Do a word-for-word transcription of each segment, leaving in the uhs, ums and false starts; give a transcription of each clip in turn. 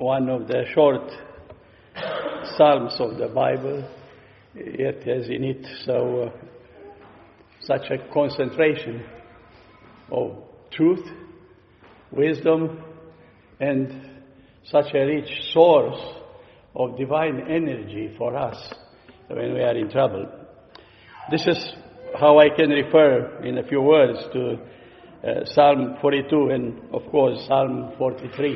one of the short psalms of the Bible, yet has in it so uh, such a concentration of truth, wisdom, and such a rich source of divine energy for us when we are in trouble. This is how I can refer in a few words to uh, Psalm forty-two and, of course, Psalm forty-three.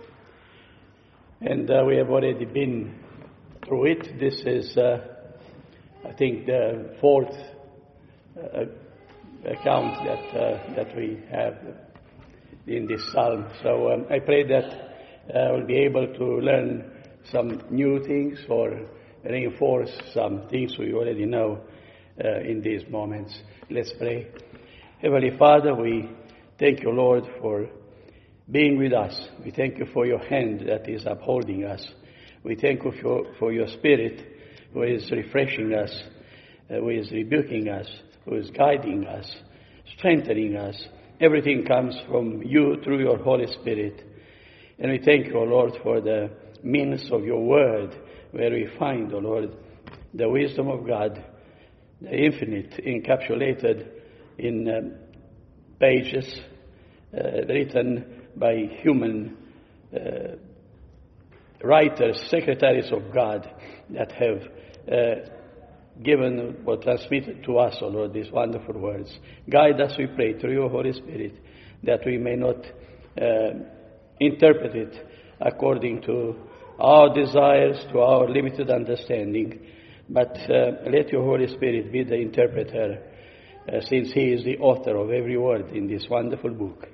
And uh, we have already been through it. This is, uh, I think, the fourth uh, account that uh, that we have in this psalm. So um, I pray that uh, we'll be able to learn some new things or reinforce some things we already know uh, in these moments. Let's pray. Heavenly Father, we thank you, Lord, for being with us. We thank you for your hand that is upholding us. We thank you for, for your Spirit who is refreshing us, uh, who is rebuking us, who is guiding us, strengthening us. Everything comes from you through your Holy Spirit. And we thank you, O Lord, for the means of your word, where we find, O Lord, the wisdom of God, the infinite, encapsulated in um, pages uh, written by human uh, writers, secretaries of God, that have uh, given or transmitted to us, O Lord, these wonderful words. Guide us, we pray, through your Holy Spirit, that we may not uh, interpret it according to our desires, to our limited understanding, but uh, let your Holy Spirit be the interpreter, uh, since he is the author of every word in this wonderful book.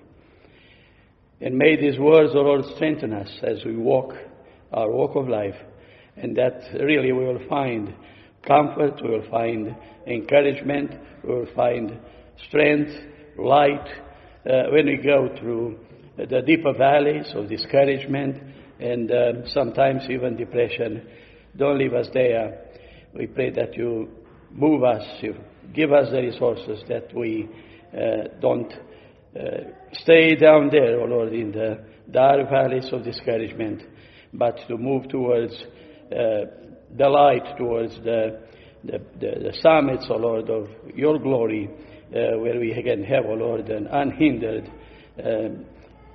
And may these words, O Lord, strengthen us as we walk our walk of life, and that really we will find comfort, we will find encouragement, we will find strength, light, uh, when we go through the deeper valleys of discouragement and uh, sometimes even depression. Don't leave us there. We pray that you move us, you give us the resources, that we uh, don't uh, stay down there, O Lord, in the dark valleys of discouragement, but to move towards uh, the light, towards the, the, the, the summits, O Lord, of your glory, uh, where we can have, O Lord, an unhindered um,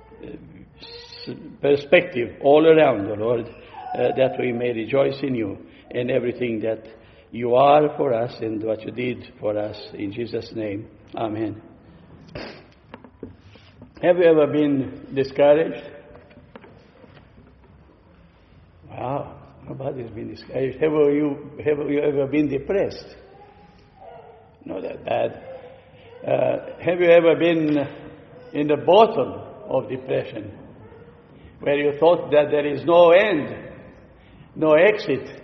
perspective all around, O Lord, uh, that we may rejoice in you and everything that you are for us and what you did for us. In Jesus' name, amen. Have you ever been discouraged? Wow, nobody's been discouraged. Have you, have you ever been depressed? Not that bad. Uh, have you ever been in the bottom of depression, where you thought that there is no end, no exit?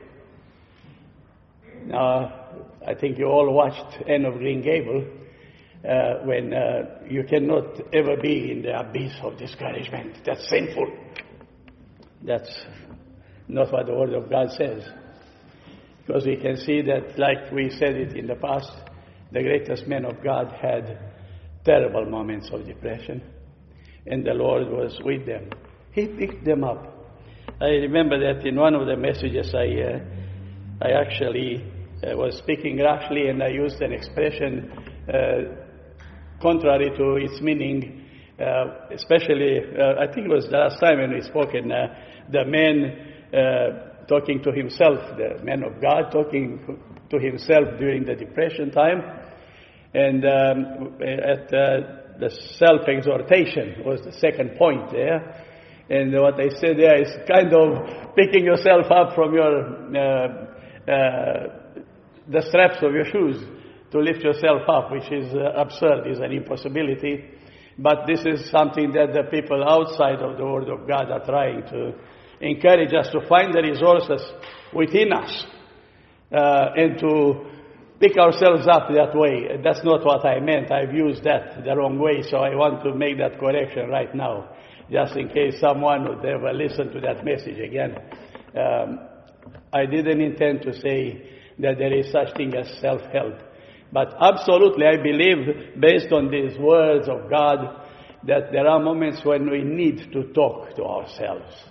Now, I think you all watched Anne of Green Gable, uh, when uh, you cannot ever be in the abyss of discouragement. That's sinful. That's not what the Word of God says. Because we can see that, like we said it in the past, the greatest men of God had terrible moments of depression, and the Lord was with them. He picked them up. I remember that in one of the messages I uh, I actually uh, was speaking rashly, and I used an expression uh, contrary to its meaning, uh, especially, uh, I think it was the last time when we spoke, in uh, the man uh, talking to himself, the man of God talking to himself during the depression time, and um, at uh, the self-exhortation was the second point there. And what I said there is kind of picking yourself up from your uh, uh, the straps of your shoes to lift yourself up, which is uh, absurd, is an impossibility. But this is something that the people outside of the Word of God are trying to encourage us to find the resources within us uh, and to pick ourselves up that way. That's not what I meant. I've used that the wrong way, so I want to make that correction right now, just in case someone would ever listen to that message again. Um, I didn't intend to say that there is such thing as self-help. But absolutely, I believe, based on these words of God, that there are moments when we need to talk to ourselves.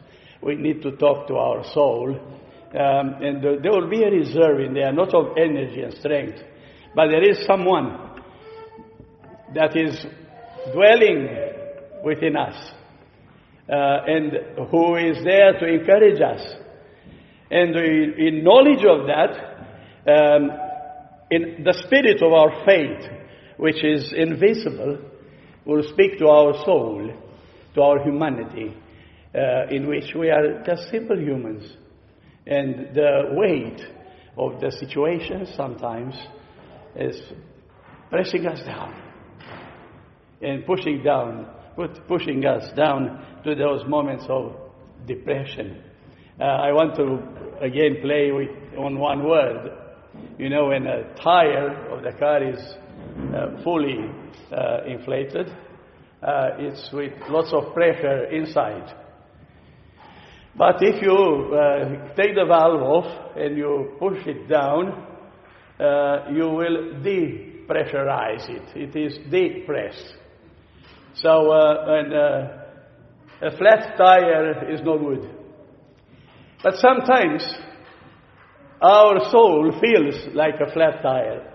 we need to talk to our soul. Um, and there will be a reserve in there, not of energy and strength, but there is someone that is dwelling within us, uh, and who is there to encourage us. And in knowledge of that, um, in the spirit of our faith, which is invisible, will speak to our soul, to our humanity, uh, in which we are just simple humans. And the weight of the situation sometimes is pressing us down and pushing down, put, pushing us down to those moments of depression. Uh, I want to again play with on one word. You know, when a tire of the car is uh, fully uh, inflated, uh, it's with lots of pressure inside. But if you uh, take the valve off and you push it down, uh, you will depressurize it. It is depressed. So uh, and, uh, a flat tire is no good. But sometimes our soul feels like a flat tire.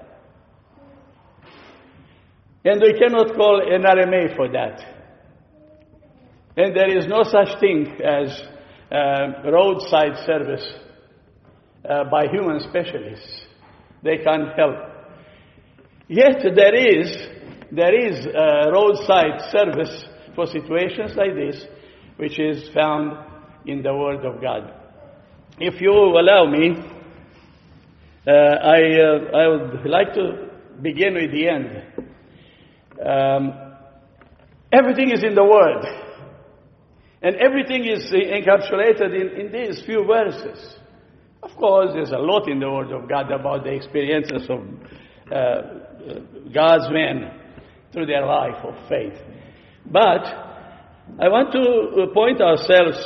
And we cannot call N R M A for that. And there is no such thing as Uh, roadside service uh, by human specialists. They can't help. Yet there is there is uh, roadside service for situations like this, which is found in the Word of God. If you allow me, uh, I uh, I would like to begin with the end. Um, everything is in the Word. And everything is encapsulated in, in these few verses. Of course, there's a lot in the Word of God about the experiences of uh, God's men through their life of faith. But I want to point ourselves,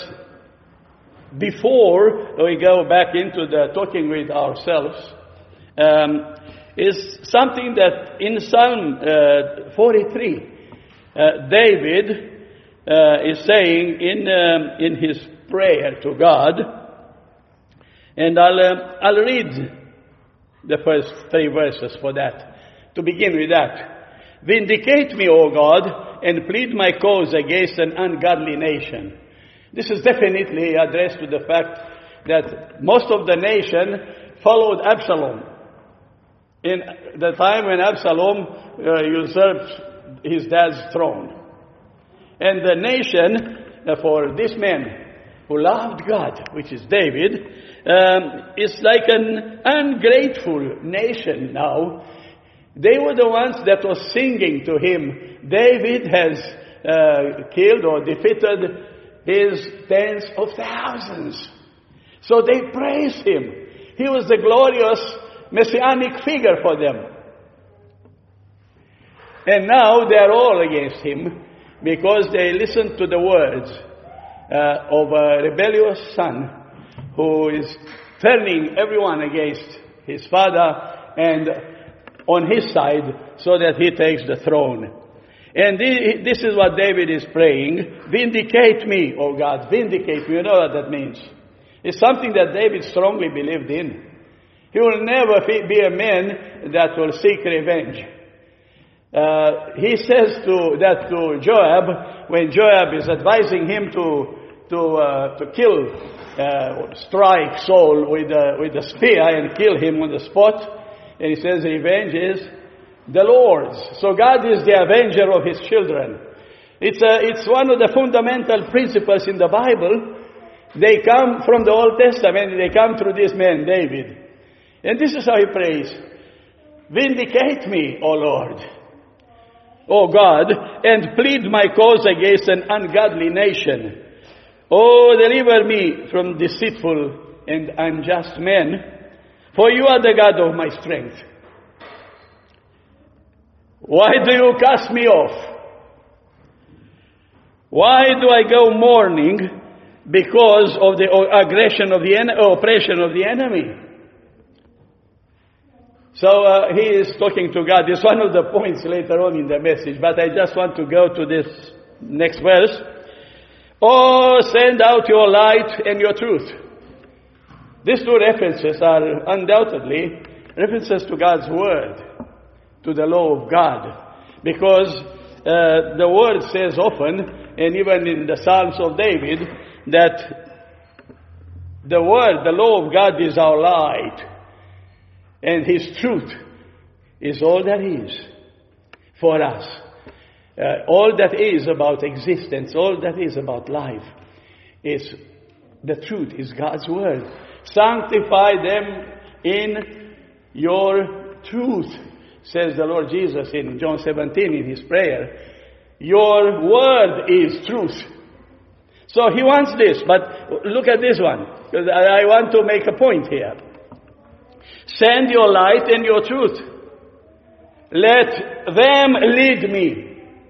before we go back into the talking with ourselves, um, is something that in Psalm uh, forty-three, uh, David Uh, is saying in um, in his prayer to God, and I'll uh, I'll read the first three verses for that. To begin with that, vindicate me, O God, and plead my cause against an ungodly nation. This is definitely addressed to the fact that most of the nation followed Absalom in the time when Absalom uh, usurped his dad's throne. And the nation, uh, for this man who loved God, which is David, um, is like an ungrateful nation now. They were the ones that were singing to him, David has uh, killed or defeated his tens of thousands. So they praised him. He was the glorious messianic figure for them. And now they are all against him, because they listened to the words uh, of a rebellious son who is turning everyone against his father and on his side so that he takes the throne. And this is what David is praying. Vindicate me, O God, vindicate me. You know what that means. It's something that David strongly believed in. He will never be a man that will seek revenge. Uh, he says to that to Joab, when Joab is advising him to to uh, to kill, uh, strike Saul with a, with a spear and kill him on the spot, and he says, revenge is the Lord's. So God is the avenger of His children. It's a, it's one of the fundamental principles in the Bible. They come from the Old Testament. They come through this man David, and this is how he prays: vindicate me, O Lord, O God, and plead my cause against an ungodly nation. Oh, deliver me from deceitful and unjust men, for you are the God of my strength. Why do you cast me off? Why do I go mourning because of the aggression of the en- oppression of the enemy? So uh, he is talking to God. It's one of the points later on in the message, but I just want to go to this next verse. Oh, send out your light and your truth. These two references are undoubtedly references to God's Word, to the law of God. Because uh, the Word says often, and even in the Psalms of David, that the Word, the law of God is our light, and His truth is all that is for us. Uh, all that is about existence, all that is about life, is the truth, is God's Word. Sanctify them in your truth, says the Lord Jesus in John seventeen in His prayer. Your Word is truth. So He wants this, but look at this one, because I want to make a point here. Send your light and your truth. Let them lead me.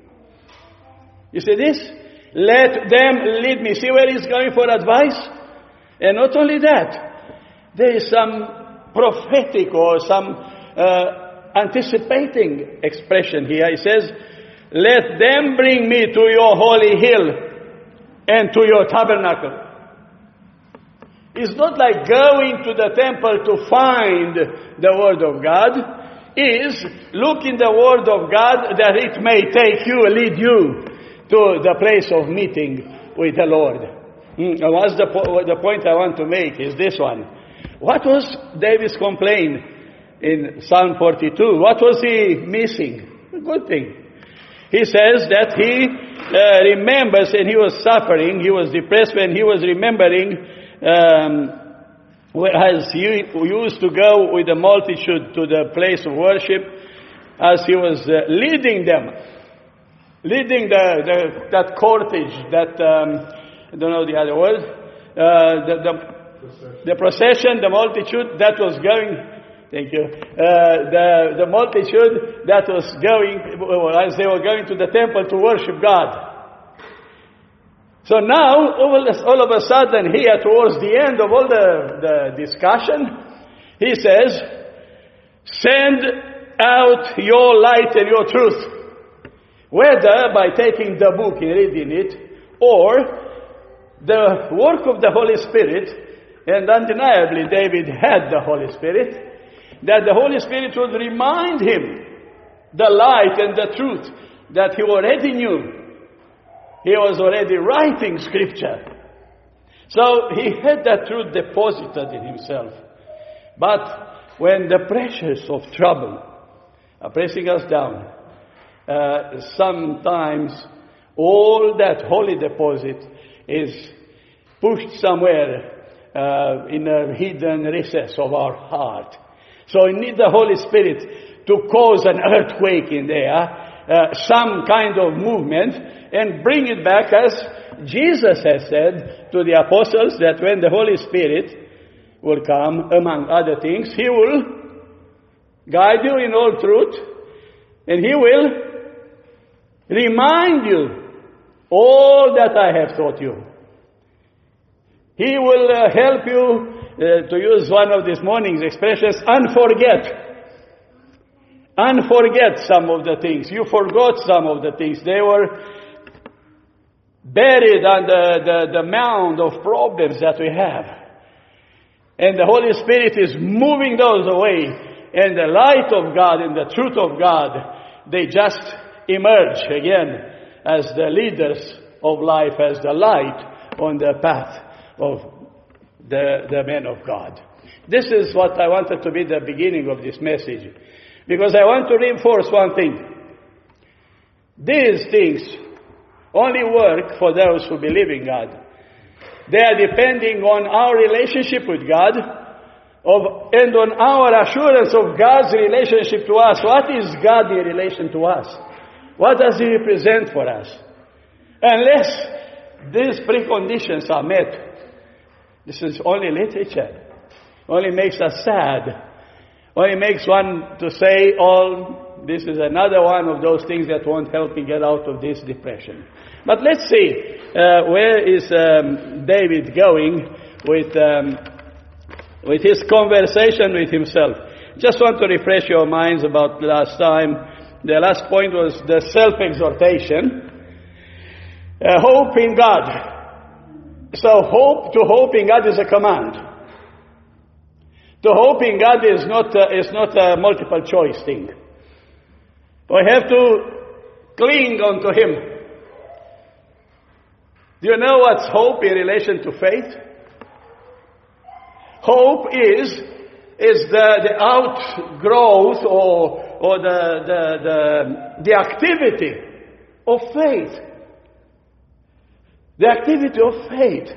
You see this? Let them lead me. See where He's going for advice? And not only that, there is some prophetic or some uh, anticipating expression here. He says, let them bring me to your holy hill and to your tabernacle. It's not like going to the temple to find the Word of God. It is look in the Word of God that it may take you, lead you to the place of meeting with the Lord. Mm. And what's the, po- the point I want to make is this one. What was David's complaint in Psalm forty-two? What was he missing? A good thing. He says that he uh, remembers, and he was suffering, he was depressed when he was remembering um, as he used to go with the multitude to the place of worship, as he was uh, leading them, leading the, the that cortege, that, um, I don't know the other word, uh, the, the, the procession, the multitude that was going, thank you, uh, the, the multitude that was going, as they were going to the temple to worship God. So now, all, all of a sudden, here towards the end of all the, the discussion, he says, send out your light and your truth. Whether by taking the book and reading it, or the work of the Holy Spirit, and undeniably David had the Holy Spirit, that the Holy Spirit would remind him the light and the truth that he already knew. He was already writing Scripture. So he had that truth deposited in himself. But when the pressures of trouble are pressing us down, uh, sometimes all that holy deposit is pushed somewhere uh, in a hidden recess of our heart. So we need the Holy Spirit to cause an earthquake in there, uh, some kind of movement, and bring it back, as Jesus has said to the apostles, that when the Holy Spirit will come, among other things, He will guide you in all truth, and He will remind you all that I have taught you. He will uh, help you, uh, to use one of this morning's expressions, unforget. Unforget some of the things. You forgot some of the things. They were buried under the, the mound of problems that we have. And the Holy Spirit is moving those away. And the light of God and the truth of God, they just emerge again as the leaders of life, as the light on the path of the, the men of God. This is what I wanted to be the beginning of this message. Because I want to reinforce one thing. These things only work for those who believe in God. They are depending on our relationship with God of, and on our assurance of God's relationship to us. What is God in relation to us? What does He represent for us? Unless these preconditions are met, this is only literature. Only makes us sad. Only makes one to say, oh, this is another one of those things that won't help me get out of this depression. But let's see, uh, where is um, David going with um, with his conversation with himself? Just want to refresh your minds about last time. The last point was the self-exhortation. Uh, hope in God. So hope, to hope in God is a command. To hope in God is not a, is not a multiple choice thing. We have to cling onto Him. Do you know what's hope in relation to faith? Hope is is the, the outgrowth or or the, the the the activity of faith. The activity of faith.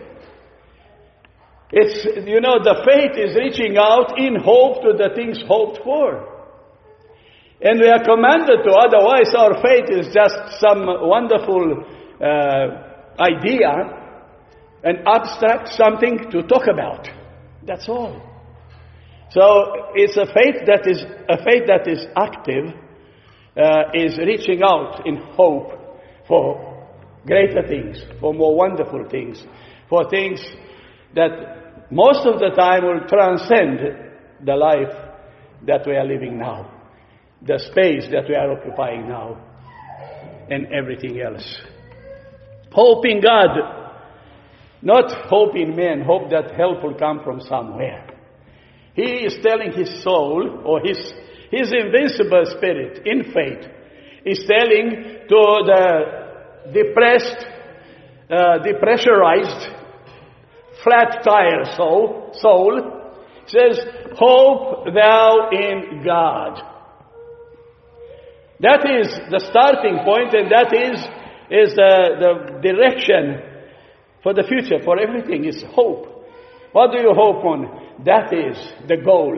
It's, you know, the faith is reaching out in hope to the things hoped for. And we are commanded to, otherwise our faith is just some wonderful uh, idea, an abstract something to talk about. That's all. So it's a faith that is a faith that is active, uh, is reaching out in hope for greater things, for more wonderful things, for things that most of the time will transcend the life that we are living now, the space that we are occupying now, and everything else. Hope in God, not hope in men, hope that help will come from somewhere. He is telling his soul, or his, his invincible spirit in faith, is telling to the depressed, uh, depressurized, flat tire soul, soul, says, hope thou in God. That is the starting point, and that is, is the, the direction for the future, for everything, is hope. What do you hope on? That is the goal.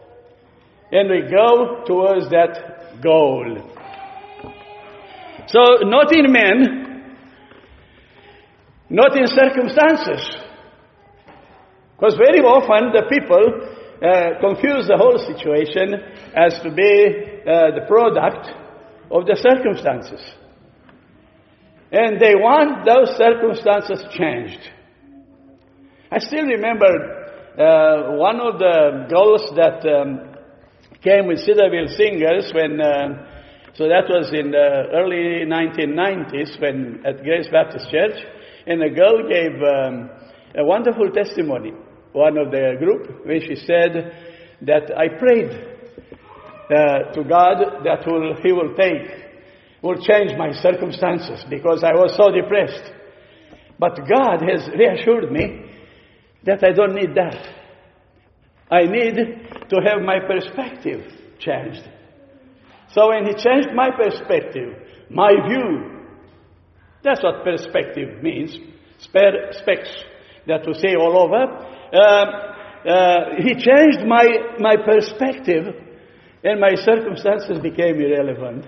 And we go towards that goal. So, not in men, not in circumstances. Because very often the people uh, confuse the whole situation as to be uh, the product of the circumstances. And they want those circumstances changed. I still remember uh, one of the girls that um, came with Cedarville Singers when... Uh, So that was in the early nineteen nineties when at Grace Baptist Church, and a girl gave um, a wonderful testimony, one of the group, when she said that I prayed uh, to God that will, He will take, will change my circumstances because I was so depressed. But God has reassured me that I don't need that. I need to have my perspective changed. So when He changed my perspective, my view, that's what perspective means, spare specs that we say all over. Uh, uh, he changed my, my perspective, and my circumstances became irrelevant.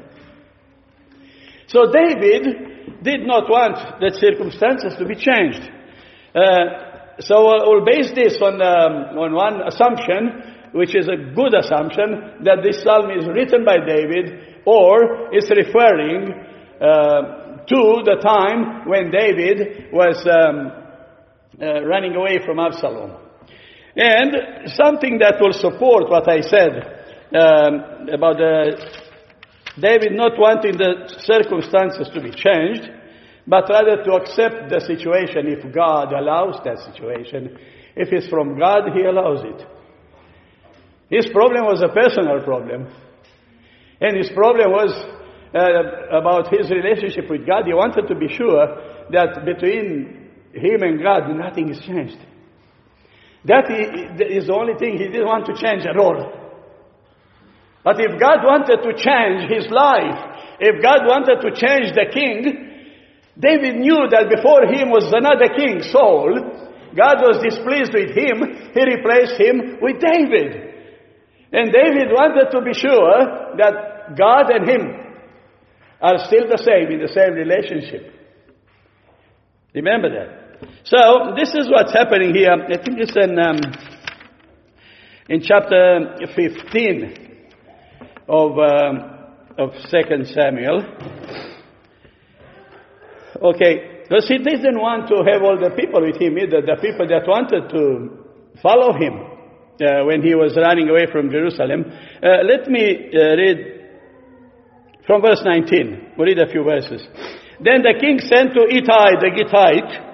So David did not want the circumstances to be changed. Uh, so we'll base this on, um, on one assumption, which is a good assumption, that this psalm is written by David, or is referring uh, to the time when David was um, uh, running away from Absalom. And something that will support what I said um, about uh, David not wanting the circumstances to be changed, but rather to accept the situation if God allows that situation. If it's from God, He allows it. His problem was a personal problem. And his problem was uh, about his relationship with God. He wanted to be sure that between him and God, nothing is changed. That is the only thing he didn't want to change at all. But if God wanted to change his life, if God wanted to change the king, David knew that before him was another king, Saul. God was displeased with him. He replaced him with David. And David wanted to be sure that God and him are still the same, in the same relationship. Remember that. So, this is what's happening here. I think it's in, um, in chapter fifteen of, um, of Second Samuel. Okay, because he didn't want to have all the people with him either, the people that wanted to follow him. Uh, when he was running away from Jerusalem. Uh, let me uh, read from verse nineteen. We'll read a few verses. Then the king sent to Ittai the Gittite,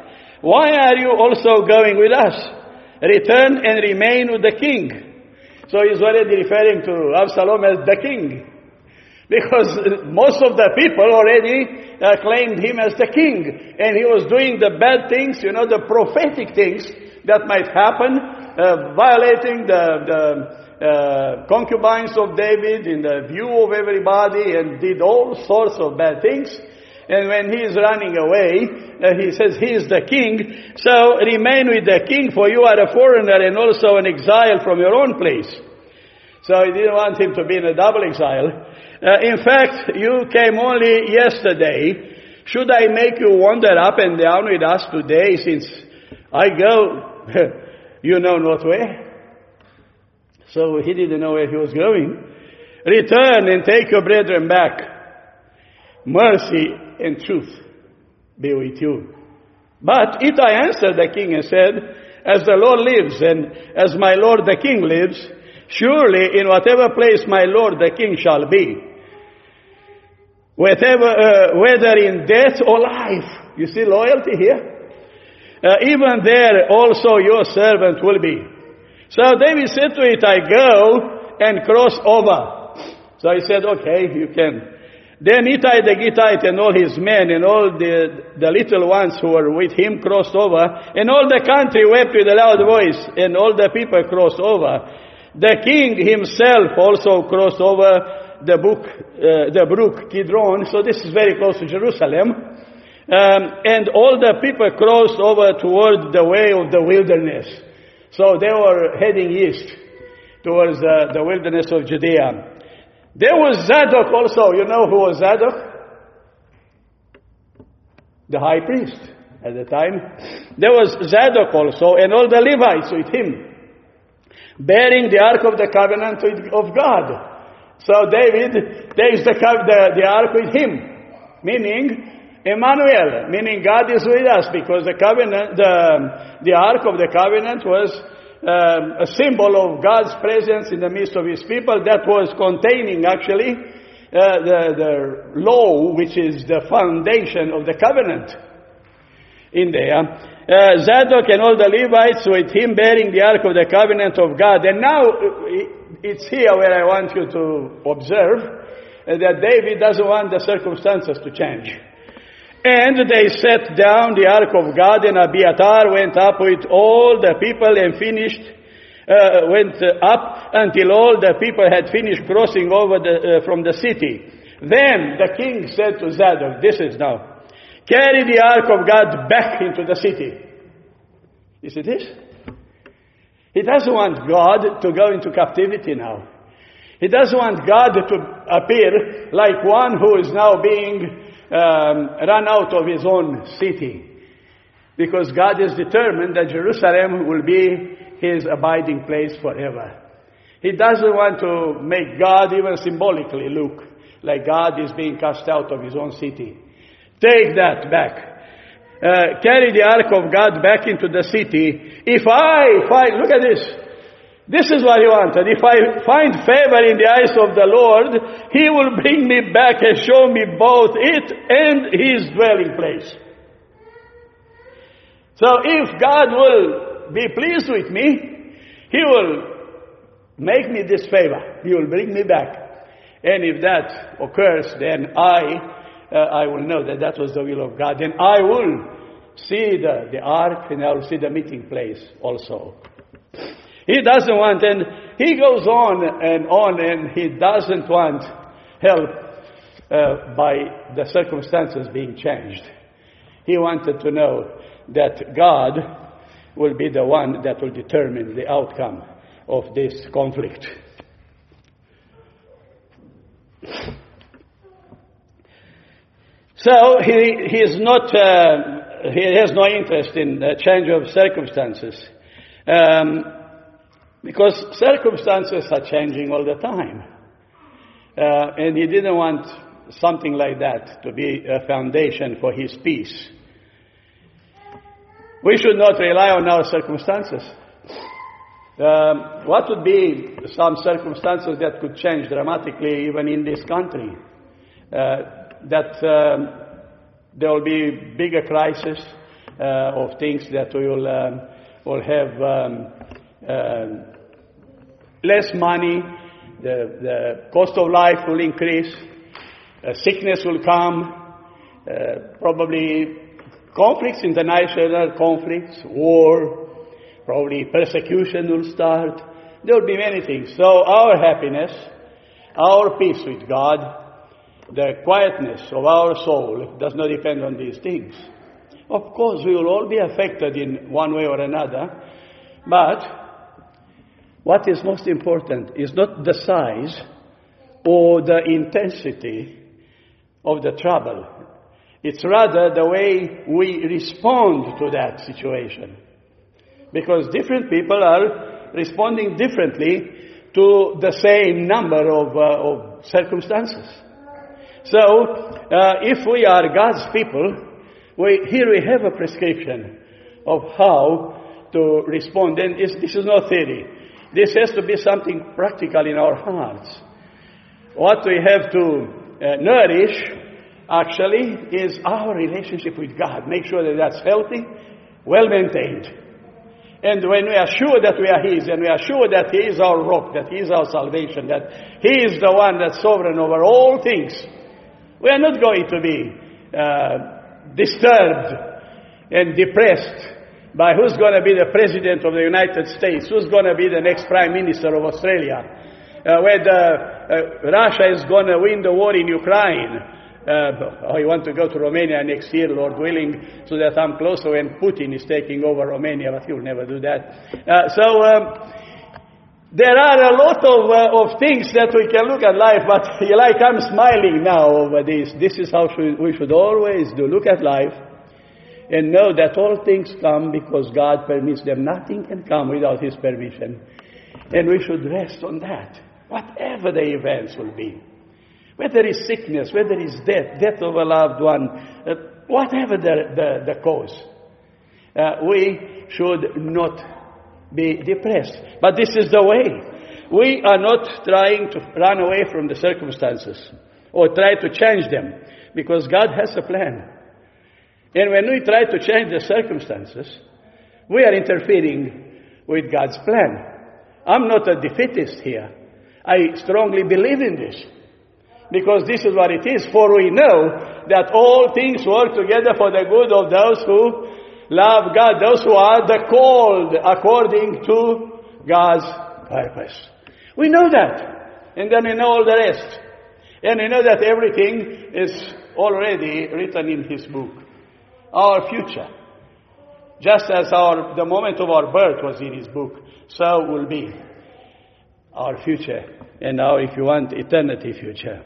why are you also going with us? Return and remain with the king. So he's already referring to Absalom as the king. Because most of the people already uh, claimed him as the king. And he was doing the bad things, you know, the prophetic things that might happen, uh, violating the, the uh, concubines of David in the view of everybody, and did all sorts of bad things. And when he is running away, uh, he says he is the king. So remain with the king, for you are a foreigner and also an exile from your own place. So he didn't want him to be in a double exile. Uh, in fact, you came only yesterday. Should I make you wander up and down with us today, since I go, you know not where? So he didn't know where he was going. Return and take your brethren back. Mercy and truth be with you. But Ittai answered the king and said, as the Lord lives, and as my lord the king lives, surely in whatever place my lord the king shall be, whatever, uh, whether in death or life. You see loyalty here? Uh, even there also your servant will be. So David said to Ittai, go and cross over. So he said, okay, you can. Then Ittai the Gittite and all his men and all the, the little ones who were with him crossed over, and all the country wept with a loud voice, and all the people crossed over. The king himself also crossed over the, book, uh, the brook Kidron, so this is very close to Jerusalem. Um, and all the people crossed over toward the way of the wilderness. So they were heading east towards uh, the wilderness of Judea. There was Zadok also. You know who was Zadok? The high priest at the time. There was Zadok also, and all the Levites with him, bearing the ark of the covenant of God. So David takes the, the, the ark with him, meaning Emmanuel, meaning God is with us, because the covenant, the, the ark of the covenant was Um, a symbol of God's presence in the midst of his people, that was containing actually uh, the, the law, which is the foundation of the covenant in there. Uh, Zadok and all the Levites with him bearing the ark of the covenant of God. And now it's here where I want you to observe that David doesn't want the circumstances to change. And they set down the ark of God, and Abiathar went up with all the people and finished, uh, went up until all the people had finished crossing over the, uh, from the city. Then the king said to Zadok, this is now, carry the ark of God back into the city. You see this? He doesn't want God to go into captivity now. He doesn't want God to appear like one who is now being Um, run out of his own city, because God is determined that Jerusalem will be his abiding place forever. He doesn't want to make God even symbolically look like God is being cast out of his own city. Take that back. Uh, carry the ark of God back into the city. If I find, look at this. This is what he wanted. If I find favor in the eyes of the Lord, he will bring me back and show me both it and his dwelling place. So if God will be pleased with me, he will make me this favor. He will bring me back. And if that occurs, then I uh, I will know that that was the will of God. Then I will see the, the ark, and I will see the meeting place also. He doesn't want, and he goes on and on, and he doesn't want help uh, by the circumstances being changed. He wanted to know that God will be the one that will determine the outcome of this conflict. So he, he is not, uh, he has no interest in the change of circumstances. Um, Because circumstances are changing all the time. Uh, and he didn't want something like that to be a foundation for his peace. We should not rely on our circumstances. Um, what would be some circumstances that could change dramatically even in this country? Uh, that um, there will be bigger crisis, uh, of things that we will, um, will have um, uh, less money, the, the cost of life will increase, uh, sickness will come, uh, probably conflicts, international conflicts, war, probably persecution will start. There will be many things. So our happiness, our peace with God, the quietness of our soul does not depend on these things. Of course, we will all be affected in one way or another, but what is most important is not the size or the intensity of the trouble. It's rather the way we respond to that situation. Because different people are responding differently to the same number of, uh, of circumstances. So, uh, if we are God's people, we, here we have a prescription of how to respond. And it's, this is not theory. This has to be something practical in our hearts. What we have to uh, nourish, actually, is our relationship with God. Make sure that that's healthy, well-maintained. And when we are sure that we are His, and we are sure that He is our rock, that He is our salvation, that He is the one that's sovereign over all things, we are not going to be uh, disturbed and depressed by who's going to be the President of the United States, who's going to be the next Prime Minister of Australia, uh, whether uh, Russia is going to win the war in Ukraine. Uh, I want to go to Romania next year, Lord willing, so that I'm closer when Putin is taking over Romania, but he'll never do that. Uh, so um, there are a lot of, uh, of things that we can look at life, but like I'm smiling now over this. This is how should, we should always do. Look at life and know that all things come because God permits them. Nothing can come without His permission. And we should rest on that, whatever the events will be. Whether it's sickness, whether it's death, death of a loved one, uh, whatever the, the, the cause, uh, we should not be depressed. But this is the way. We are not trying to run away from the circumstances or try to change them, because God has a plan. And when we try to change the circumstances, we are interfering with God's plan. I'm not a defeatist here. I strongly believe in this. Because this is what it is. For we know that all things work together for the good of those who love God, those who are the called according to God's purpose. We know that. And then we know all the rest. And we know that everything is already written in His book. Our future. Just as our the moment of our birth was in His book, so will be our future. And now, if you want, eternity future.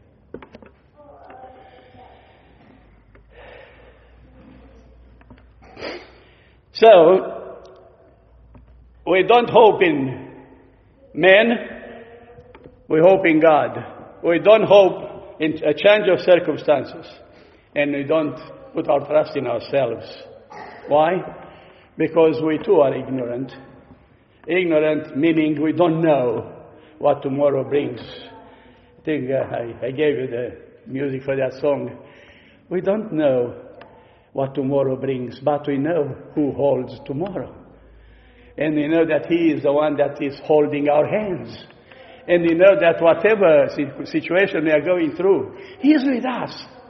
So, we don't hope in men, we hope in God. We don't hope in a change of circumstances, and we don't put our trust in ourselves. Why? Because we too are ignorant. Ignorant meaning we don't know what tomorrow brings. I think uh, I, I gave you the music for that song. We don't know what tomorrow brings, but we know who holds tomorrow. And we know that He is the one that is holding our hands. And we know that whatever situation we are going through, He is with us.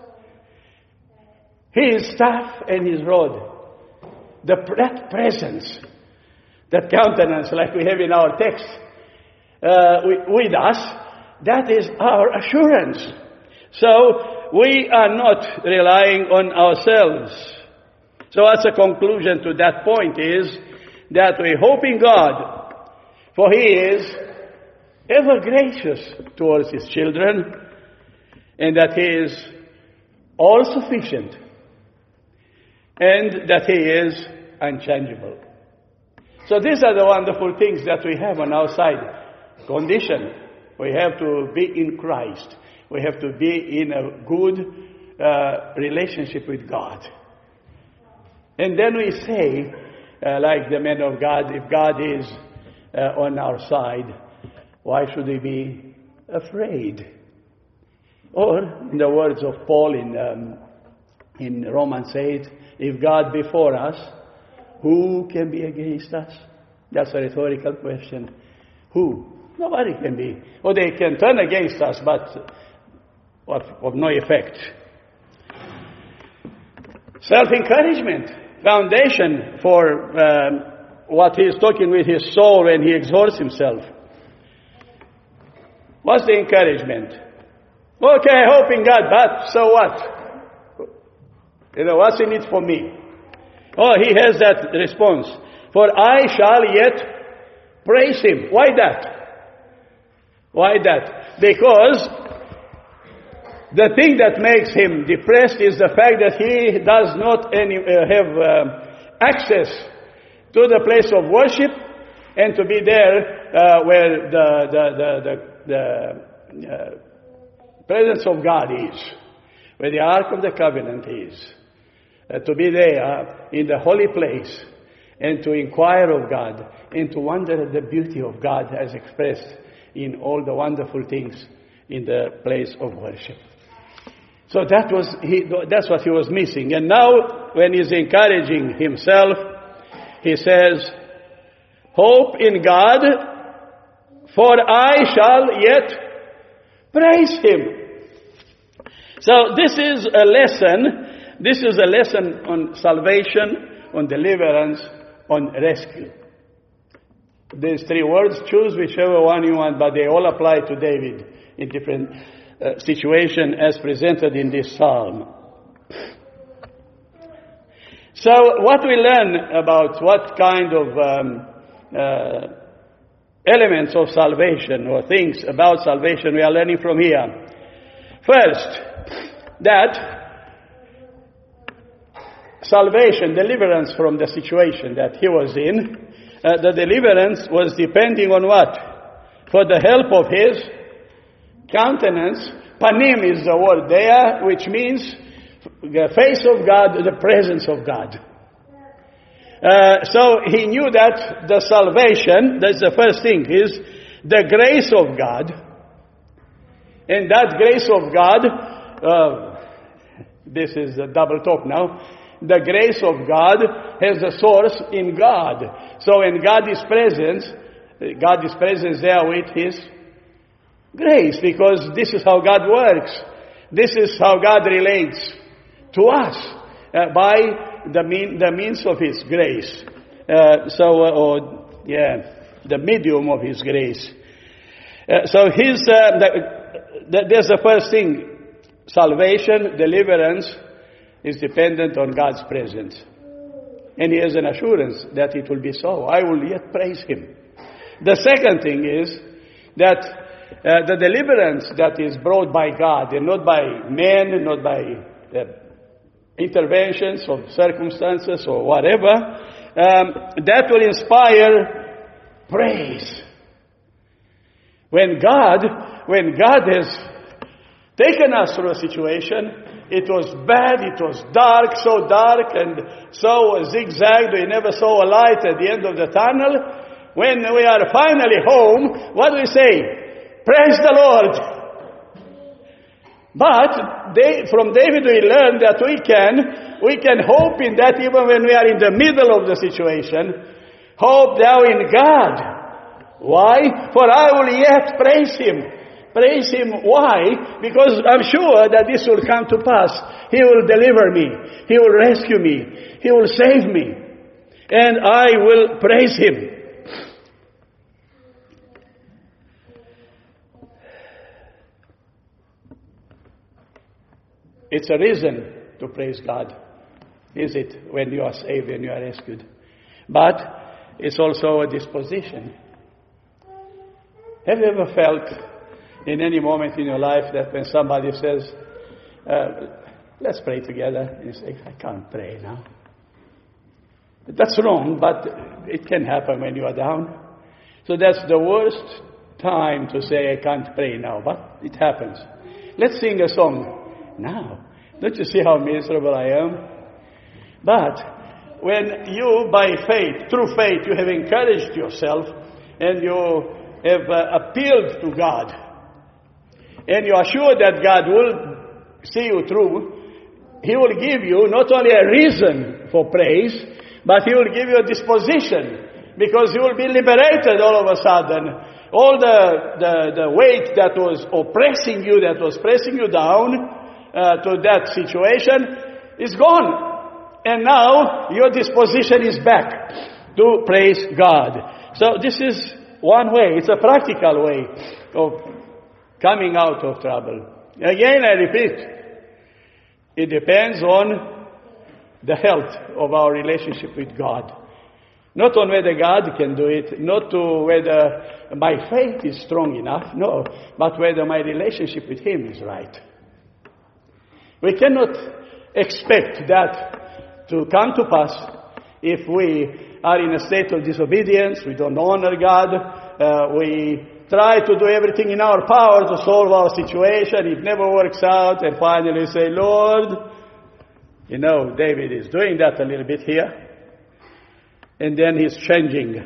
His staff and His rod. The, that presence, that countenance like we have in our text uh, with, with us, that is our assurance. So, we are not relying on ourselves. So as a conclusion to that point is that we hope in God, for He is ever gracious towards His children, and that He is all sufficient, and that He is unchangeable. So these are the wonderful things that we have on our side. Condition, we have to be in Christ. We have to be in a good uh, relationship with God. And then we say, uh, like the men of God, if God is uh, on our side, why should we be afraid? Or, in the words of Paul in um, in Romans eight, if God be for us, who can be against us? That's a rhetorical question. Who? Nobody can be. Or they can turn against us, but of, of no effect. Self-encouragement, foundation for um, what he is talking with his soul when he exhorts himself. What's the encouragement? Okay, I hope in God, but so what? You know, what's in it for me? Oh, he has that response. For I shall yet praise him. Why that? Why that? Because the thing that makes him depressed is the fact that he does not any, uh, have uh, access to the place of worship and to be there uh, where the, the, the, the, the uh, presence of God is, where the Ark of the Covenant is. Uh, to be there in the holy place and to inquire of God and to wonder at the beauty of God as expressed in all the wonderful things in the place of worship. So that was he, that's what he was missing. And now when he's encouraging himself, he says, hope in God, for I shall yet praise him. So this is a lesson. This is a lesson on salvation, on deliverance, on rescue. These three words, choose whichever one you want, but they all apply to David in different uh, situations as presented in this psalm. So what we learn about what kind of um, uh, elements of salvation or things about salvation we are learning from here. First, that salvation, deliverance from the situation that he was in, uh, the deliverance was depending on what? For the help of his countenance. Panim is the word there, which means the face of God, the presence of God. Uh, so he knew that the salvation, that's the first thing, is the grace of God. And that grace of God, uh, this is a double talk now, the grace of God has a source in God. So when God is present, God is present there with his grace, because this is how God works. This is how God relates to us, uh, by the, mean, the means of his grace. Uh, so, uh, or, yeah, the medium of his grace. Uh, so his, uh, the, the, there's the first thing. Salvation, deliverance, is dependent on God's presence. And he has an assurance that it will be so. I will yet praise him. The second thing is that uh, the deliverance that is brought by God, and not by men, not by uh, interventions of circumstances or whatever, um, that will inspire praise. When God, when God has taken us through a situation, it was bad, it was dark, so dark and so zigzagged, we never saw a light at the end of the tunnel. When we are finally home, what do we say? Praise the Lord! But they, from David we learn that we can, we can hope in that even when we are in the middle of the situation. Hope thou in God. Why? For I will yet praise him. Praise him. Why? Because I'm sure that this will come to pass. He will deliver me. He will rescue me. He will save me. And I will praise him. It's a reason to praise God, is it, when you are saved and you are rescued. But it's also a disposition. Have you ever felt in any moment in your life that when somebody says, uh, let's pray together, and you say, I can't pray now. That's wrong, but it can happen when you are down. So that's the worst time to say, I can't pray now, but it happens. Let's sing a song now. Don't you see how miserable I am? But when you, by faith, through faith, you have encouraged yourself and you have uh, appealed to God, and you are sure that God will see you through, He will give you not only a reason for praise, but He will give you a disposition, because you will be liberated all of a sudden. All the, the, the weight that was oppressing you, that was pressing you down uh, to that situation, is gone. And now your disposition is back to praise God. So this is one way. It's a practical way of coming out of trouble. Again, I repeat, it depends on the health of our relationship with God. Not on whether God can do it, not to whether my faith is strong enough, no, but whether my relationship with Him is right. We cannot expect that to come to pass if we are in a state of disobedience, we don't honor God, uh, we try to do everything in our power to solve our situation, it never works out, and finally say, Lord, you know, David is doing that a little bit here. And then he's changing.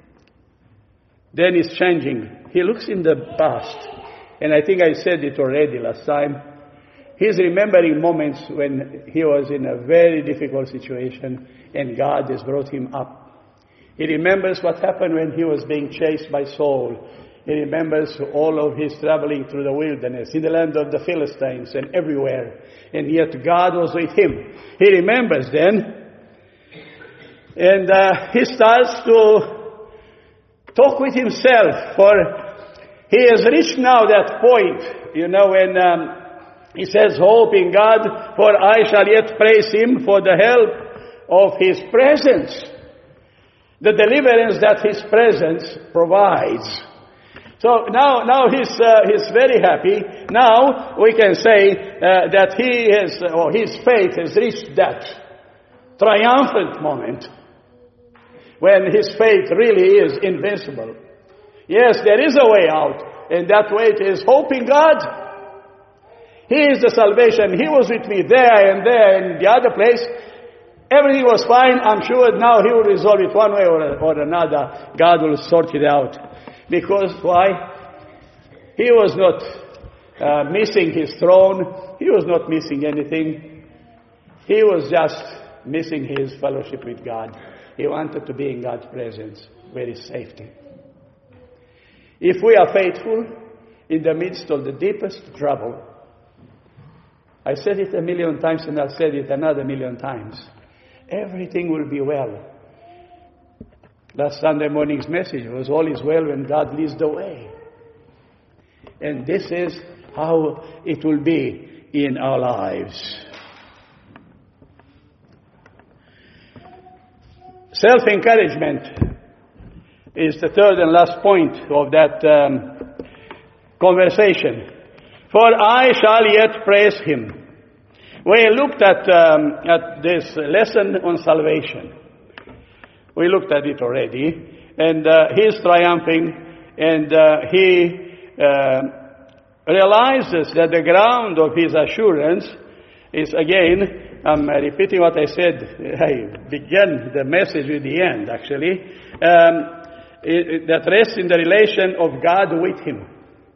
Then he's changing. He looks in the past. And I think I said it already last time. He's remembering moments when he was in a very difficult situation and God has brought him up. He remembers what happened when he was being chased by Saul. He remembers all of his traveling through the wilderness, in the land of the Philistines and everywhere. And yet God was with him. He remembers then. And uh, he starts to talk with himself, for he has reached now that point, you know, when um, he says, hope in God, for I shall yet praise Him for the help of His presence. The deliverance that His presence provides. So now, now he's, uh, he's very happy. Now we can say uh, that he has, or his faith has reached that triumphant moment when his faith really is invincible. Yes, there is a way out, and that way is hope in God. He is the salvation. He was with me there and there and the other place. Everything was fine. I'm sure now He will resolve it one way or, or another. God will sort it out. Because why? He was not uh, missing His throne. He was not missing anything. He was just missing His fellowship with God. He wanted to be in God's presence, where is safety. If we are faithful in the midst of the deepest trouble, I said it a million times and I'll say it another million times, everything will be well. Last Sunday morning's message was all is well when God leads the way. And this is how it will be in our lives. Self-encouragement is the third and last point of that um, conversation. For I shall yet praise Him. We looked at, um, at this lesson on salvation. We looked at it already. And uh, he is triumphing, and uh, he uh, realizes that the ground of his assurance is, again, I'm repeating what I said. I began the message with the end, actually. Um, it, it, that rests in the relation of God with him.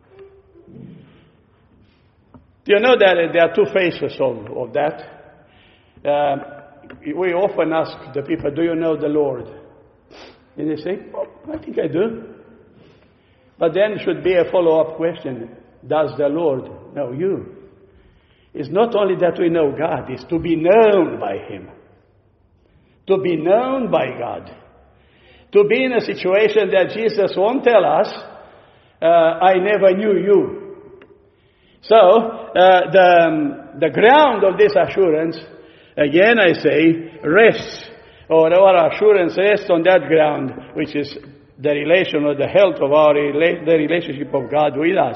Do you know that there are two faces of, of that? Uh, we often ask the people, do you know the Lord? And they say, oh, I think I do. But then should be a follow-up question. Does the Lord know you? It's not only that we know God, it's to be known by Him. To be known by God. To be in a situation that Jesus won't tell us, uh, I never knew you. So, uh, the, um, the ground of this assurance, again I say, rests, or our assurance rests on that ground, which is the relation or the health of our, the relationship of God with us.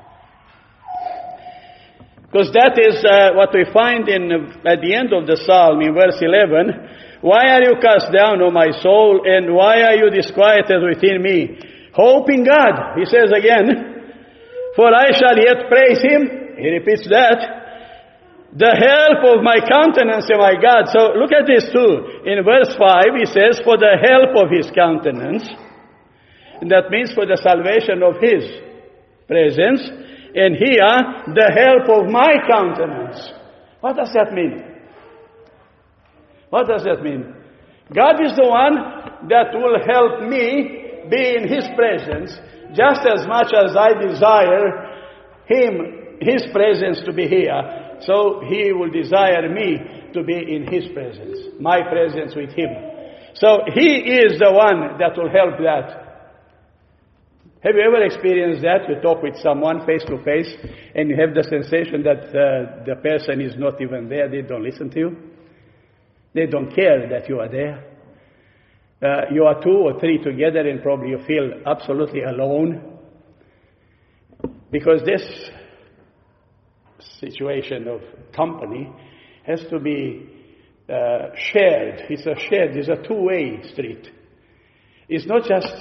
Because that is uh, what we find in at the end of the psalm in verse eleven. Why are you cast down, O my soul, and why are you disquieted within me? Hope in God, he says again, for I shall yet praise Him. He repeats that. The help of my countenance and my God. So look at this too. In verse five, he says, for the help of His countenance. And that means for the salvation of His presence. And here, the help of my countenance. What does that mean? What does that mean? God is the one that will help me be in His presence just as much as I desire Him, His presence to be here. So He will desire me to be in His presence, my presence with Him. So He is the one that will help that. Have you ever experienced that? You talk with someone face to face and you have the sensation that uh, the person is not even there. They don't listen to you. They don't care that you are there. Uh, you are two or three together and probably you feel absolutely alone. Because this situation of company has to be uh, shared. It's a shared, it's a two-way street. It's not just,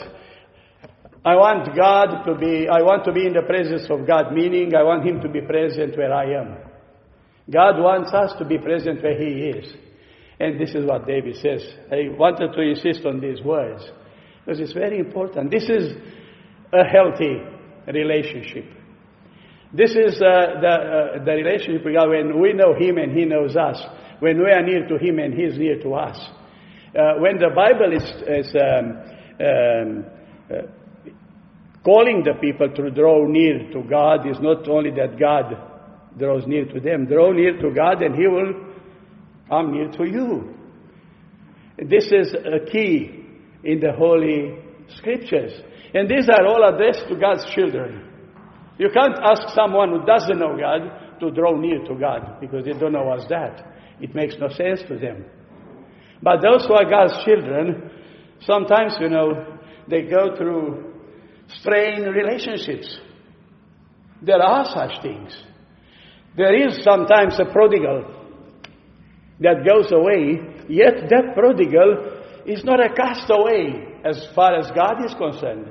I want God to be, I want to be in the presence of God, meaning I want Him to be present where I am. God wants us to be present where He is. And this is what David says. I wanted to insist on these words because it's very important. This is a healthy relationship. This is uh, the, uh, the relationship we have when we know Him and He knows us. When we are near to Him and He is near to us. Uh, when the Bible is, is um, um, uh, calling the people to draw near to God, is not only that God draws near to them. Draw near to God and He will come near to you. This is a key in the Holy Scriptures. And these are all addressed to God's children. You can't ask someone who doesn't know God to draw near to God because they don't know what's that. It makes no sense to them. But those who are God's children, sometimes, you know, they go through strained relationships. There are such things. There is sometimes a prodigal that goes away, yet that prodigal is not a castaway as far as God is concerned.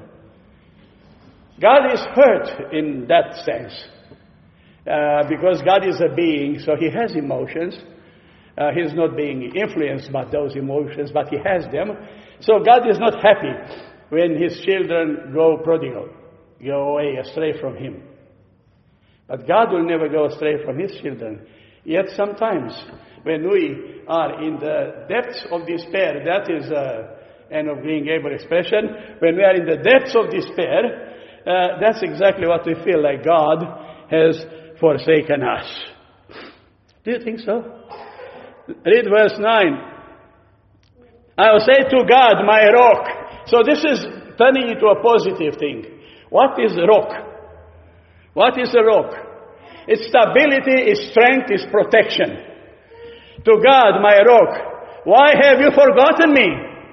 God is hurt in that sense uh, because God is a being, so He has emotions. Uh, he's not being influenced by those emotions, but He has them. So God is not happy when His children go prodigal, go away astray from Him. But God will never go astray from His children. Yet sometimes when we are in the depths of despair, that is uh, an of being able expression, when we are in the depths of despair, uh, that's exactly what we feel like God has forsaken us. Do you think so? Read verse nine. I will say to God, my rock. So this is turning into a positive thing. What is rock? What is a rock? Its stability, its strength, its protection. To God, my rock, why have you forgotten me?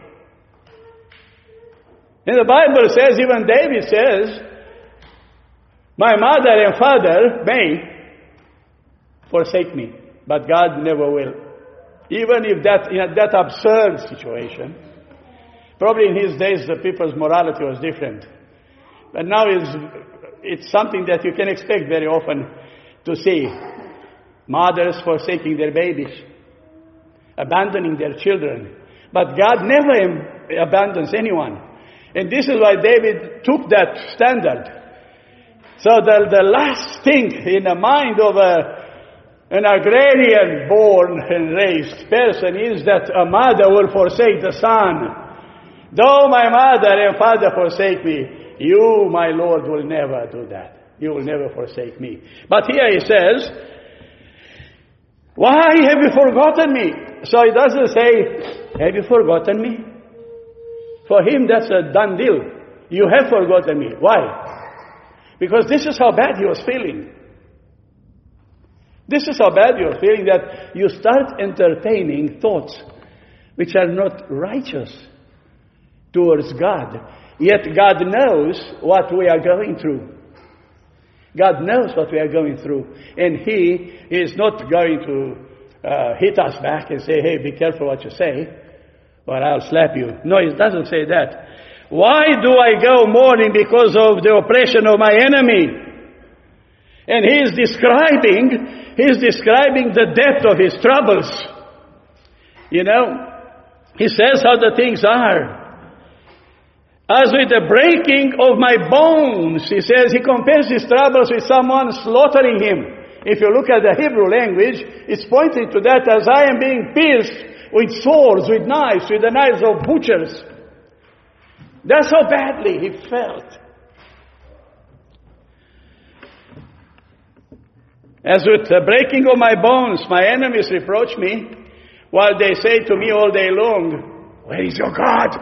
And the Bible says, even David says, my mother and father may forsake me, but God never will. Even if that, in that absurd situation, probably in his days the people's morality was different. But now it's, it's something that you can expect very often to see. Mothers forsaking their babies, abandoning their children. But God never abandons anyone. And this is why David took that standard. So the, the last thing in the mind of a, an agrarian born and raised person is that a mother will forsake the son. Though my mother and father forsake me, you, my Lord, will never do that. You will never forsake me. But here he says, why have you forgotten me? So he doesn't say, have you forgotten me? For him, that's a done deal. You have forgotten me. Why? Because this is how bad he was feeling. This is how bad you are feeling, that you start entertaining thoughts which are not righteous towards God. Yet God knows what we are going through. God knows what we are going through. And He is not going to uh, hit us back and say, hey, be careful what you say, or I'll slap you. No, He doesn't say that. Why do I go mourning because of the oppression of my enemy? And He is describing, He is describing the depth of His troubles. You know, He says how the things are. As with the breaking of my bones, he says, he compares his troubles with someone slaughtering him. If you look at the Hebrew language, it's pointing to that as I am being pierced with swords, with knives, with the knives of butchers. That's how badly he felt. As with the breaking of my bones, my enemies reproach me, while they say to me all day long, where is your God?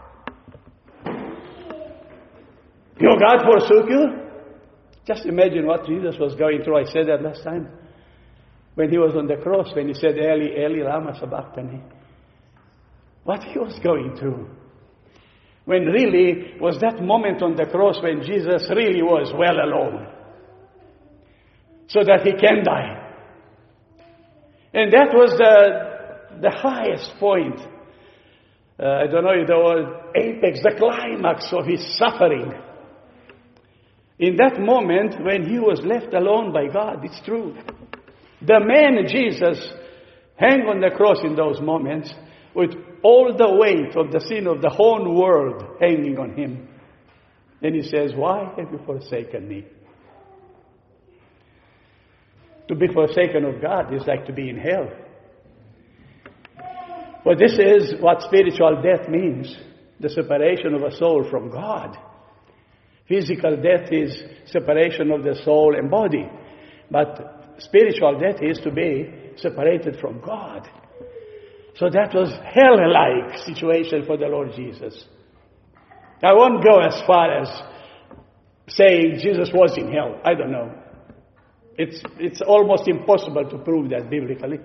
Your God forsook you? Just imagine what Jesus was going through. I said that last time. When he was on the cross, when he said, Eli, Eli, lama sabachthani. What he was going through. When really was that moment on the cross when Jesus really was well alone. So that he can die. And that was the, the highest point. Uh, I don't know if the word apex, the climax of his suffering. In that moment when he was left alone by God, it's true. The man Jesus hang on the cross in those moments with all the weight of the sin of the whole world hanging on him. And he says, why have you forsaken me? To be forsaken of God is like to be in hell. But this is what spiritual death means. The separation of a soul from God. Physical death is separation of the soul and body. But spiritual death is to be separated from God. So that was hell-like situation for the Lord Jesus. I won't go as far as saying Jesus was in hell. I don't know. It's, it's almost impossible to prove that biblically.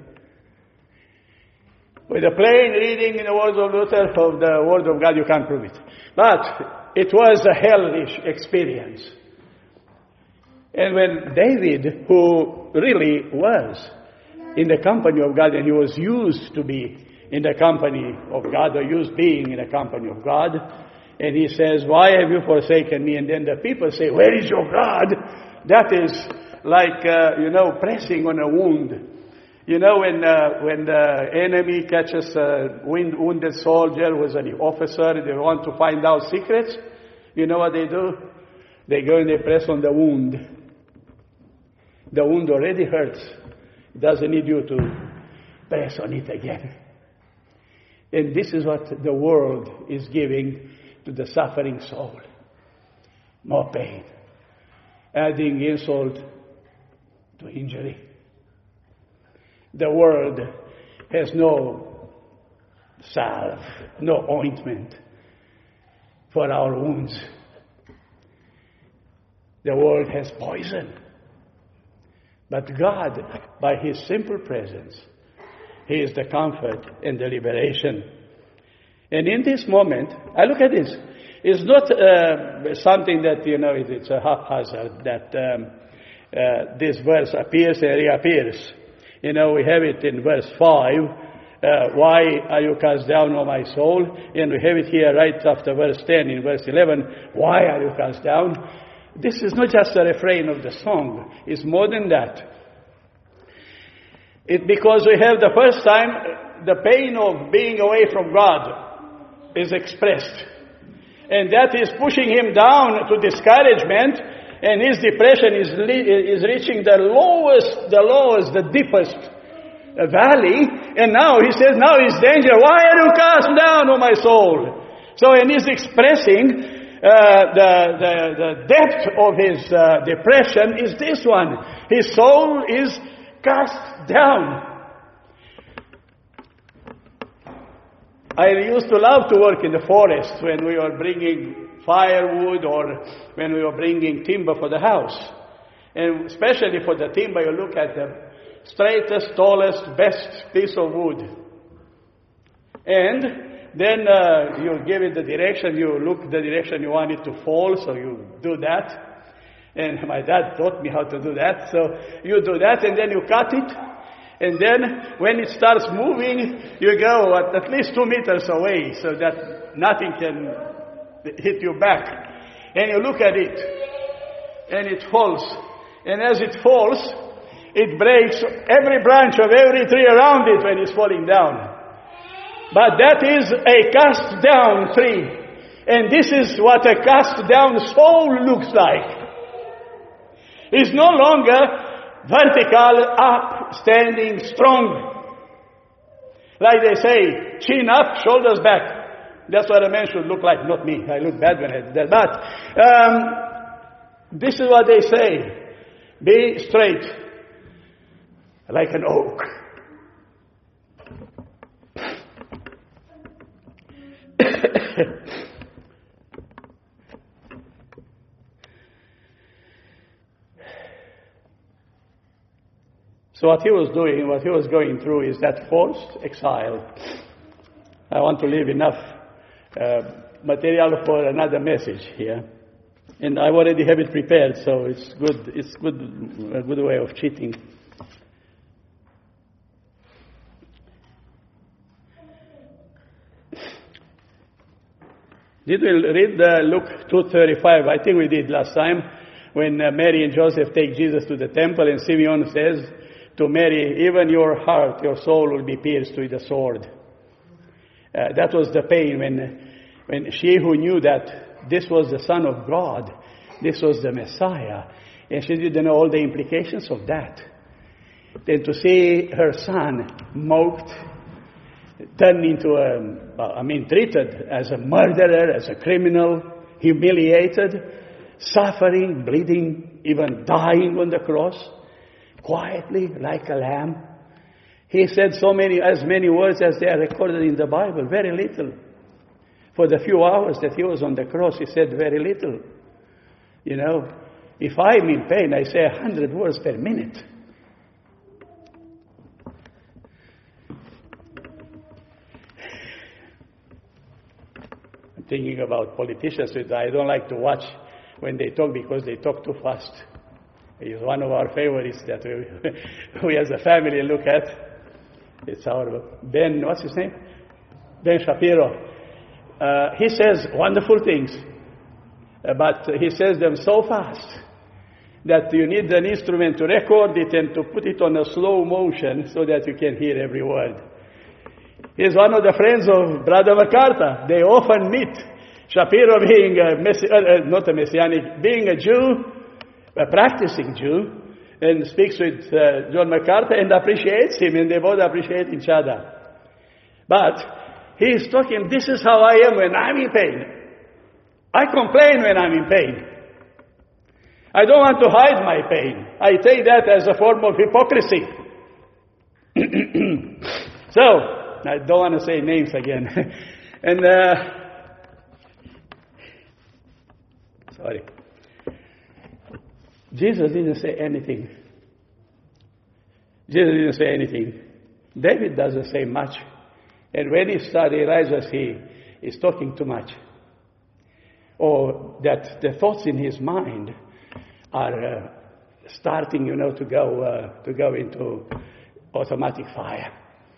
With a plain reading in the words of Luther of the Word of God, you can't prove it. But it was a hellish experience. And when David, who really was in the company of God, and he was used to be in the company of God, or used being in the company of God, and he says, why have you forsaken me? And then the people say, where is your God? That is like, uh, you know, pressing on a wound. You know, when uh, when the enemy catches a wound, wounded soldier who is an officer, they want to find out secrets. You know what they do? They go and they press on the wound. The wound already hurts. It doesn't need you to press on it again. And this is what the world is giving to the suffering soul. More pain. Adding insult to injury. The world has no salve, no ointment for our wounds. The world has poison. But God, by His simple presence, He is the comfort and the liberation. And in this moment, I look at this. It's not uh, something that, you know, it's a haphazard that um, uh, this verse appears and reappears. You know, we have it in verse five. Uh, why are you cast down, O my soul? And we have it here right after verse ten in verse eleven. Why are you cast down? This is not just a refrain of the song. It's more than that. It's because we have the first time the pain of being away from God is expressed. And that is pushing him down to discouragement, and his depression is is reaching the lowest, the lowest, the deepest valley. And now he says, now is danger. Why are you cast down, O my soul? So, and he's expressing uh, the, the the depth of his uh, depression is this one. His soul is cast down. I used to love to work in the forest when we were bringing firewood or when we were bringing timber for the house. And especially for the timber, you look at the straightest, tallest, best piece of wood. And then uh, you give it the direction, you look the direction you want it to fall, so you do that. And my dad taught me how to do that. So you do that and then you cut it. And then when it starts moving, you go at, at least two meters away so that nothing can hit you back. And you look at it, and it falls. And as it falls, it breaks every branch of every tree around it when it's falling down. But that is a cast down tree. And this is what a cast down soul looks like. It's no longer vertical, up, standing, strong. Like they say, chin up, shoulders back. That's what a man should look like, not me. I look bad when I do that. But um, this is what they say. Be straight, like an oak. So what he was doing, what he was going through is that forced exile. I want to leave enough uh, material for another message here. And I already have it prepared, so it's good, it's good, a good way of cheating. Did we read uh, Luke two thirty-five? I think we did last time, when uh, Mary and Joseph take Jesus to the temple, and Simeon says to Mary, even your heart, your soul will be pierced with a sword. Uh, that was the pain when, when she who knew that this was the Son of God, this was the Messiah, and she didn't know all the implications of that. Then to see her son mocked, turned into a, I mean, treated as a murderer, as a criminal, humiliated, suffering, bleeding, even dying on the cross, quietly like a lamb. He said so many, as many words as they are recorded in the Bible, very little. For the few hours that he was on the cross, he said very little. You know, if I'm in pain, I say a hundred words per minute. I'm thinking about politicians. I don't like to watch when they talk because they talk too fast. He's one of our favorites that we, we as a family look at. It's our Ben, what's his name? Ben Shapiro. Uh, he says wonderful things, uh, but he says them so fast that you need an instrument to record it and to put it on a slow motion so that you can hear every word. He's one of the friends of Brother MacArthur. They often meet. Shapiro being a, messi- uh, not a Messianic, being a Jew, a practicing Jew, and speaks with uh, John MacArthur and appreciates him, and they both appreciate each other. But he is talking, this is how I am when I'm in pain. I complain when I'm in pain. I don't want to hide my pain. I take that as a form of hypocrisy. So, I don't want to say names again. and, uh, sorry. Jesus didn't say anything. Jesus didn't say anything. David doesn't say much. And when he started, he realizes he is talking too much. Or that the thoughts in his mind are uh, starting, you know, to go uh, to go into automatic fire.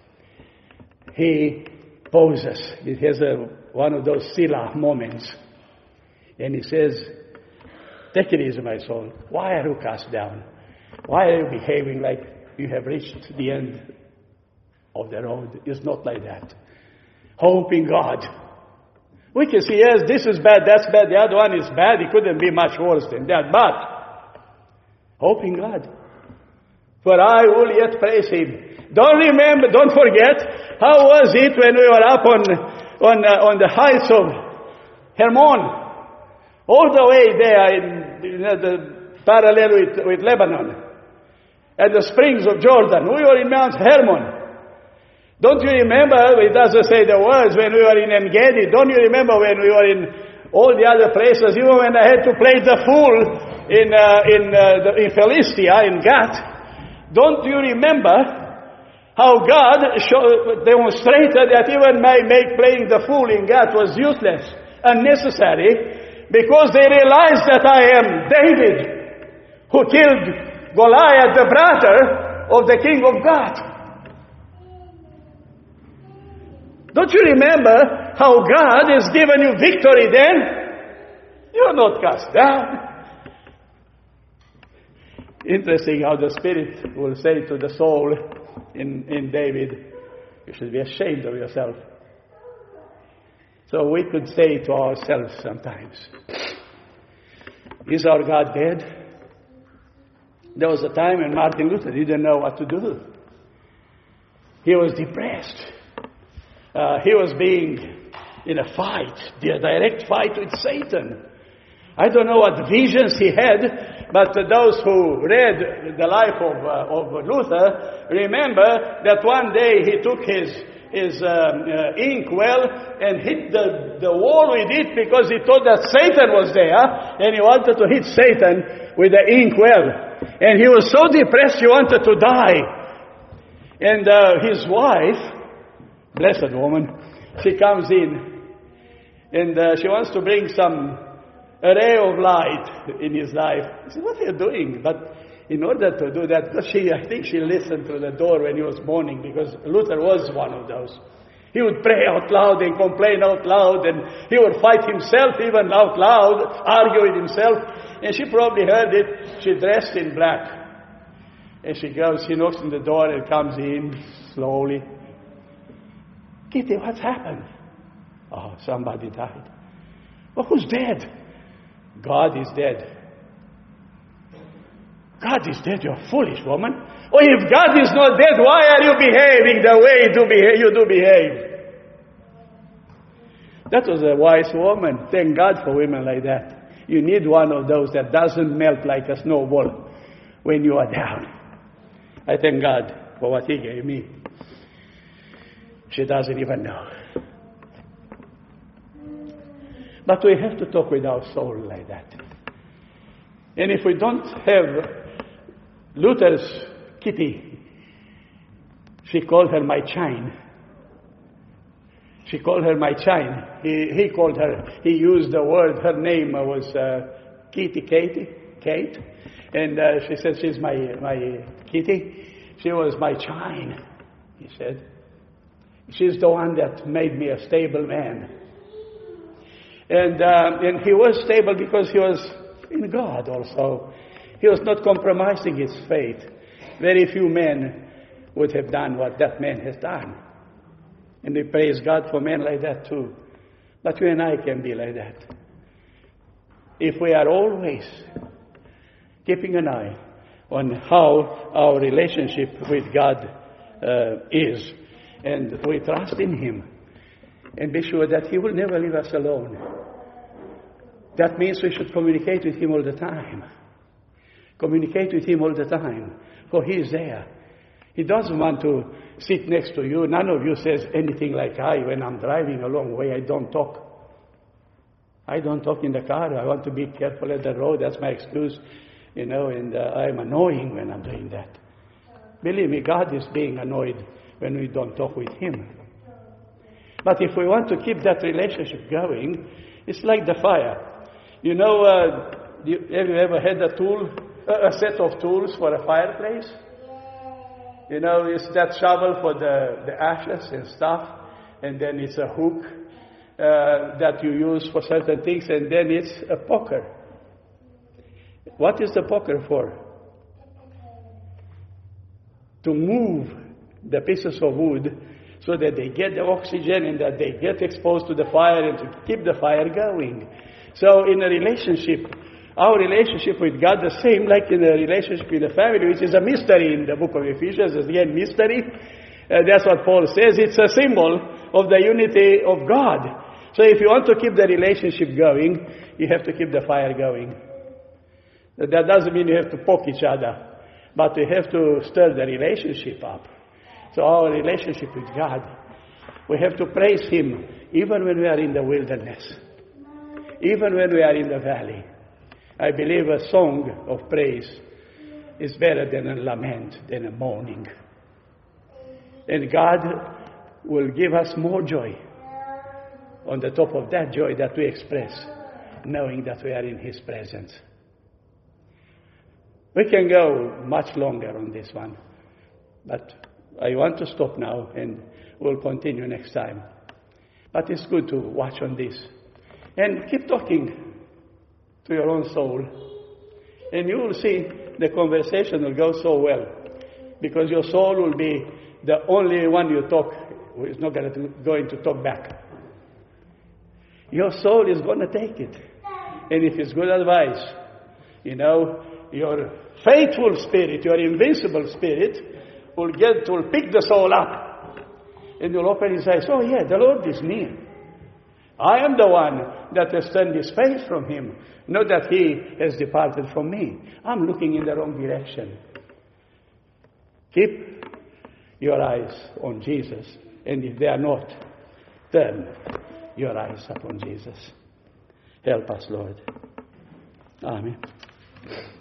He pauses. He has a, one of those Selah moments. And he says, take it easy, my soul. Why are you cast down? Why are you behaving like you have reached the end of the road? It's not like that. Hope in God. We can see, yes, this is bad, that's bad, the other one is bad. It couldn't be much worse than that. But hope in God. For I will yet praise Him. Don't remember, don't forget, how was it when we were up on, on, uh, on the heights of Hermon? All the way there in, in uh, the parallel with, with Lebanon. At the springs of Jordan. We were in Mount Hermon. Don't you remember, it doesn't say the words, when we were in En-Gedi? Don't you remember when we were in all the other places, even when I had to play the fool in, uh, in, uh, the, in Philistia, in Gath? Don't you remember how God show, demonstrated that even my make playing the fool in Gath was useless, unnecessary, because they realized that I am David, who killed Goliath, the brother of the king of God. Don't you remember how God has given you victory then? You're not cast down. Interesting how the Spirit will say to the soul in, in David, you should be ashamed of yourself. So we could say to ourselves sometimes, is our God dead? There was a time when Martin Luther didn't know what to do. He was depressed. Uh, he was being in a fight, a direct fight with Satan. I don't know what visions he had, but those who read the life of, uh, of Luther remember that one day he took his, his um, uh, ink well and hit the, the wall with it because he thought that Satan was there, and he wanted to hit Satan with the ink well. And he was so depressed he wanted to die. And uh, his wife, blessed woman, she comes in and uh, she wants to bring some a ray of light in his life. He said, what are you doing? But in order to do that, because she, I think she listened through the door when he was mourning, because Luther was one of those. He would pray out loud and complain out loud, and he would fight himself even out loud, argue with himself. And she probably heard it. She dressed in black. And she goes, she knocks on the door and comes in slowly. Kitty, what's happened? Oh, somebody died. Well, who's dead? God is dead. God is dead, you're foolish woman. Oh, if God is not dead, why are you behaving the way you do behave, you do behave? That was a wise woman. Thank God for women like that. You need one of those that doesn't melt like a snowball when you are down. I thank God for what He gave me. She doesn't even know. But we have to talk with our soul like that. And if we don't have Luther's Kitty, she called her my chine. She called her my chine. He, he called her, he used the word, her name was uh, Kitty, Katie, Kate. And uh, she said, she's my, my Kitty. She was my chine, he said. She's the one that made me a stable man. And, uh, and he was stable because he was in God also. He was not compromising his faith. Very few men would have done what that man has done. And we praise God for men like that too. But you and I can be like that. If we are always keeping an eye on how our relationship with God uh, is, and we trust in Him, and be sure that He will never leave us alone. That means we should communicate with Him all the time. Communicate with Him all the time, for He is there. He doesn't want to sit next to you. None of you says anything like, I, when I'm driving a long way, I don't talk. I don't talk in the car. I want to be careful at the road. That's my excuse, you know, and uh, I'm annoying when I'm doing that. Believe me, God is being annoyed when we don't talk with Him. But if we want to keep that relationship going, it's like the fire. You know, uh, you, have you ever had a tool, a set of tools for a fireplace? You know, it's that shovel for the, the ashes and stuff, and then it's a hook uh, that you use for certain things, and then it's a poker. What is the poker for? To move the pieces of wood so that they get the oxygen and that they get exposed to the fire and to keep the fire going. So in a relationship, our relationship with God, the same like in a relationship with the family, which is a mystery in the book of Ephesians, is again mystery. Uh, that's what Paul says. It's a symbol of the unity of God. So if you want to keep the relationship going, you have to keep the fire going. That doesn't mean you have to poke each other, but we have to stir the relationship up. So our relationship with God, we have to praise Him even when we are in the wilderness, even when we are in the valley. I believe a song of praise is better than a lament, than a moaning. And God will give us more joy on the top of that joy that we express, knowing that we are in His presence. We can go much longer on this one, but I want to stop now and we'll continue next time. But it's good to watch on this. And keep talking to your own soul. And you will see the conversation will go so well. Because your soul will be the only one you talk who is not going to, going to talk back. Your soul is going to take it. And if it's good advice, you know, your faithful spirit, your invincible spirit, will get will pick the soul up And you'll open his eyes. Oh yeah, the Lord is near. I am the one that has turned his face from him. Not that he has departed from me. I'm looking in the wrong direction. Keep your eyes on Jesus. And if they are not, turn your eyes upon Jesus. Help us, Lord. Amen.